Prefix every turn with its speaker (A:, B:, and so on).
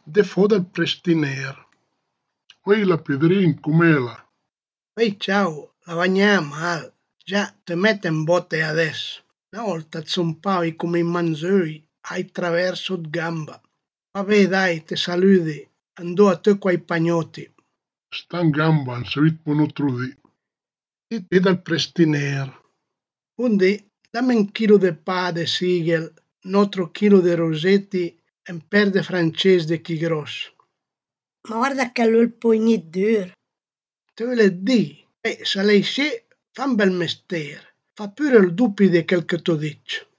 A: De fo del prestiner. Oi la Pedrin, com'ela?
B: Ehi ciao, la bagna mal. Già, te mette in botte adesso. Una volta zompavi come in manzoi, hai traverso d gamba. Vabbè dai, te saludi. Andò a te quai pagnotti.
A: Sta in gamba, non si vede un altro dì.
B: E dal prestiner. Un dì, dammi un chilo de pa de sigel, un altro chilo de rosetti e un per de francese de chi grosso.
C: Ma guarda che allò il pognit dur.
B: Te ve le di, se lei sì, fa un bel mestiere. Fa pure il doppio di quel che t'ho detto.